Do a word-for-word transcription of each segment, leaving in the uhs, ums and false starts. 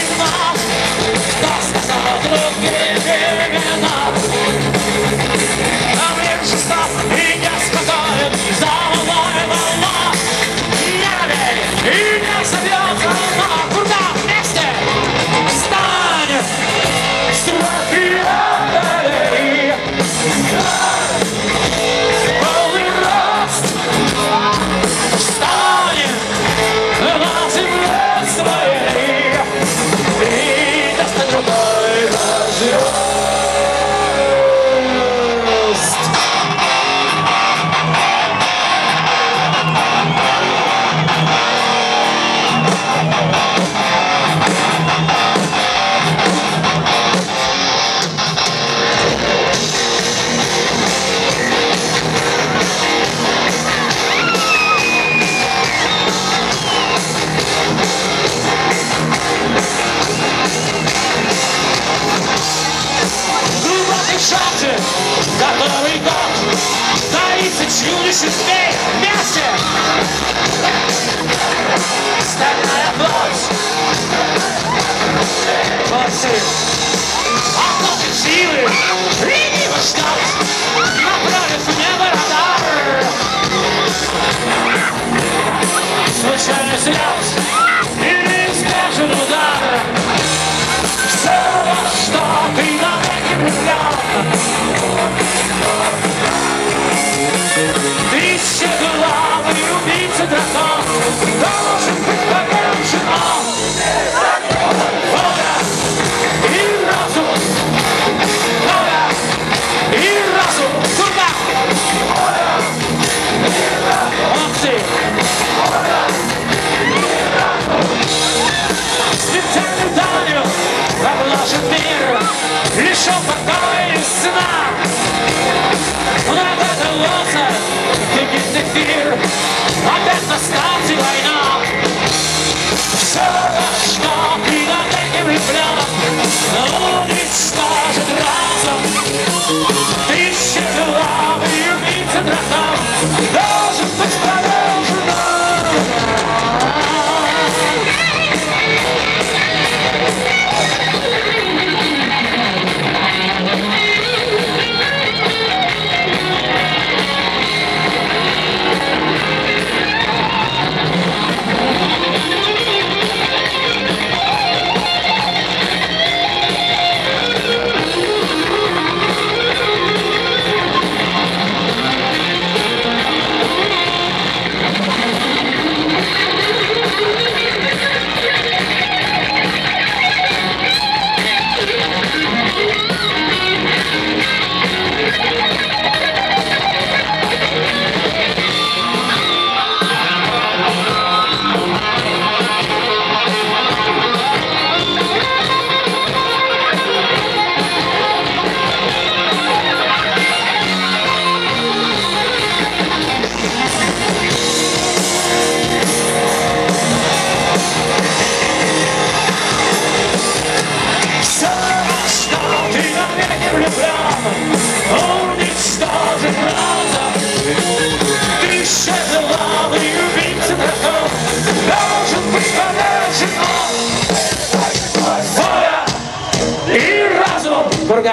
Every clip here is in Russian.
знал, кто сказал другие времена. А мир жесток и неспокоен, завалая волна. Не верит и не зовет она. Куда вместе станет страхи отдалей. Полный рост станет на земле своей и даст другой разъезд. Который год таится чудище змей вместе. Стальная плоть, плоти, окопы силы, лениво ждать, направив в небо радар. Случайный взлет или неизбежен удар. Все, во что ты навеки влюблен. Тысячеглавый убийца дракон должен быть повержен он. Воля и разум, воля и разум, куда? Воля и разум. Молодцы. Воля и разум. Смертельной далью обложен мир, лишен покоя и сна. Эфир. Опять на старте война. Все, что ты навеки влюблен, уничтожит разум. Тысячеглавый убийца дракон должен быть повержен. Курган.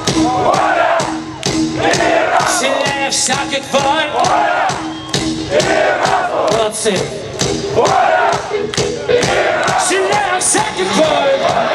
Сильнее всяких войн. Молодцы. Сильнее всяких войн.